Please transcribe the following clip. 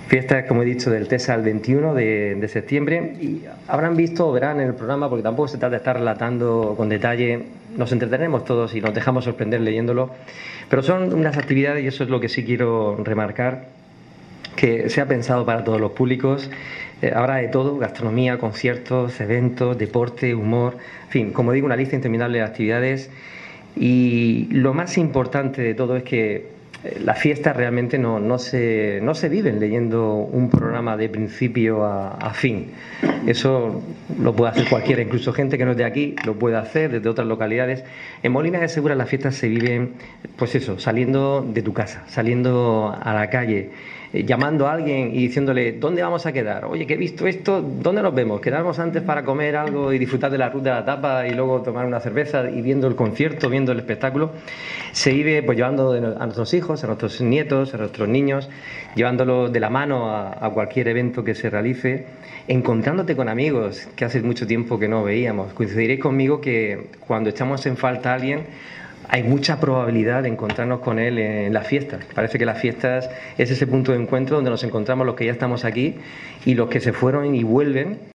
Fiestas, como he dicho, del TESA el 21 de septiembre, y habrán visto o verán en el programa, porque tampoco se trata de estar relatando con detalle, nos entretenemos todos y nos dejamos sorprender leyéndolo, pero son unas actividades, y eso es lo que sí quiero remarcar, que se ha pensado para todos los públicos. Habrá de todo: gastronomía, conciertos, eventos, deporte, humor, en fin, como digo, una lista interminable de actividades. Y lo más importante de todo es que las fiestas realmente no se viven leyendo un programa de principio a fin. Eso lo puede hacer cualquiera, incluso gente que no es de aquí lo puede hacer desde otras localidades. En Molina de Segura las fiestas se viven, pues eso, saliendo de tu casa, saliendo a la calle, llamando a alguien y diciéndole: ¿dónde vamos a quedar? Oye, que he visto esto, ¿dónde nos vemos? ¿Quedarnos antes para comer algo y disfrutar de la ruta de la tapa y luego tomar una cerveza y viendo el concierto, viendo el espectáculo? Se vive pues llevando a nuestros hijos, a nuestros nietos, a nuestros niños, llevándolos de la mano a cualquier evento que se realice, encontrándote con amigos que hace mucho tiempo que no veíamos. Coincidiréis conmigo que cuando echamos en falta a alguien, hay mucha probabilidad de encontrarnos con él en las fiestas. Parece que las fiestas es ese punto de encuentro donde nos encontramos los que ya estamos aquí y los que se fueron y vuelven